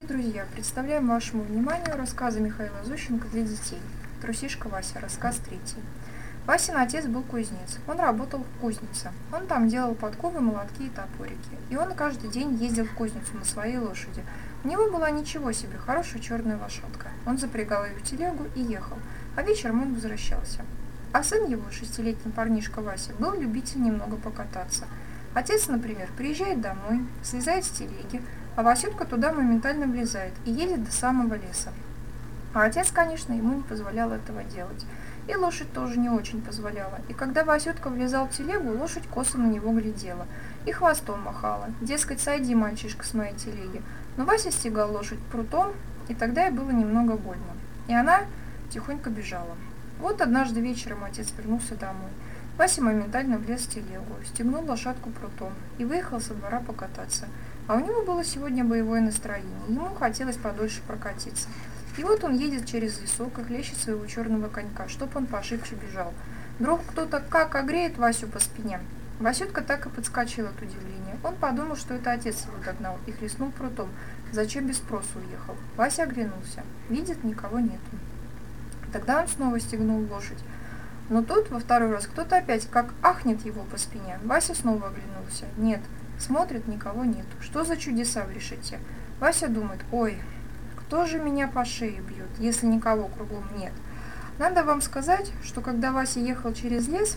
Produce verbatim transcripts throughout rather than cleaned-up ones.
друзья, представляем вашему вниманию рассказы Михаила Зощенко для детей. Трусишка Вася, рассказ третий. Васин отец был кузнец. Он работал в кузнице. Он там делал подковы, молотки и топорики. И он каждый день ездил в кузницу на своей лошади. У него была ничего себе, хорошая черная лошадка. Он запрягал ее в телегу и ехал, а вечером он возвращался. А сын его, шестилетний парнишка Вася, был любитель немного покататься. Отец, например, приезжает домой, слезает с телеги, а Васютка туда моментально влезает и едет до самого леса. А отец, конечно, ему не позволял этого делать. И лошадь тоже не очень позволяла. И когда Васютка влезал в телегу, лошадь косо на него глядела и хвостом махала. Дескать, сойди, мальчишка, с моей телеги. Но Вася стегал лошадь прутом, и тогда ей было немного больно. И она тихонько бежала. Вот однажды вечером отец вернулся домой. Вася моментально влез в телегу, стегнул лошадку прутом и выехал со двора покататься. А у него было сегодня боевое настроение, ему хотелось подольше прокатиться. И вот он едет через лесок и хлещет своего черного конька, чтоб он пошибче бежал. Вдруг кто-то как огреет Васю по спине. Васютка так и подскочил от удивления. Он подумал, что это отец его догнал, и хлестнул прутом, зачем без спросу уехал. Вася оглянулся. Видит, никого нету. Тогда он снова стегнул лошадь. Но тут во второй раз кто-то опять как ахнет его по спине. Вася снова оглянулся. Нет, смотрит, никого нету. Что за чудеса в решете? Вася думает, ой, кто же меня по шее бьет, если никого кругом нет? Надо вам сказать, что когда Вася ехал через лес,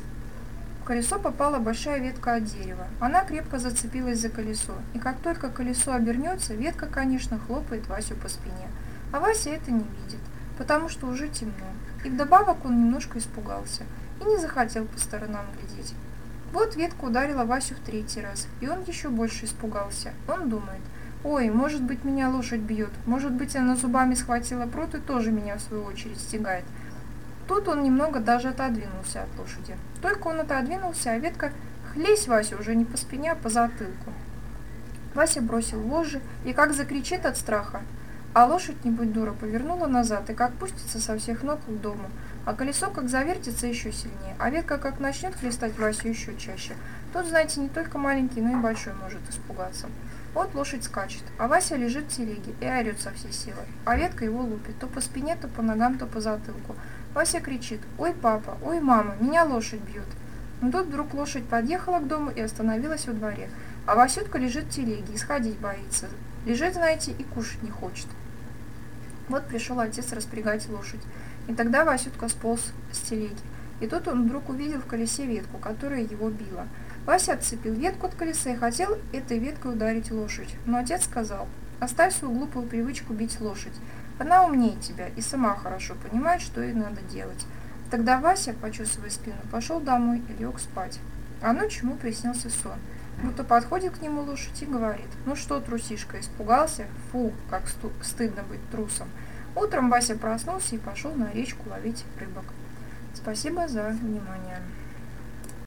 в колесо попала большая ветка от дерева. Она крепко зацепилась за колесо, и как только колесо обернется, ветка, конечно, хлопает Васю по спине. А Вася это не видит, потому что уже темно. И вдобавок он немножко испугался и не захотел по сторонам глядеть. Вот ветка ударила Васю в третий раз, и он еще больше испугался. Он думает, ой, может быть, меня лошадь бьет, может быть, она зубами схватила прут и тоже меня в свою очередь стегает. Тут он немного даже отодвинулся от лошади. Только он отодвинулся, а ветка хлесь Васю уже не по спине, а по затылку. Вася бросил вожжи и как закричит от страха. А лошадь, не будь дура, повернула назад и как пустится со всех ног к дому, а колесо как завертится еще сильнее, а ветка как начнет хлестать Васю еще чаще. Тут, знаете, не только маленький, но и большой может испугаться. Вот лошадь скачет, а Вася лежит в телеге и орет со всей силы, а ветка его лупит то по спине, то по ногам, то по затылку. Вася кричит, ой, папа, ой, мама, меня лошадь бьет. Но тут вдруг лошадь подъехала к дому и остановилась во дворе, а Васютка лежит в телеге и сходить боится. Лежит, знаете, и кушать не хочет. Вот пришел отец распрягать лошадь, и тогда Васютка сполз с телеги. И тут он вдруг увидел в колесе ветку, которая его била. Вася отцепил ветку от колеса и хотел этой веткой ударить лошадь. Но отец сказал, оставь свою глупую привычку бить лошадь. Она умнее тебя и сама хорошо понимает, что ей надо делать. Тогда Вася, почесывая спину, пошел домой и лег спать. А ночью ему приснился сон. Будто подходит к нему лошадь и говорит, ну что, трусишка, испугался? Фу, как стыдно быть трусом. Утром Вася проснулся и пошел на речку ловить рыбок. Спасибо за внимание.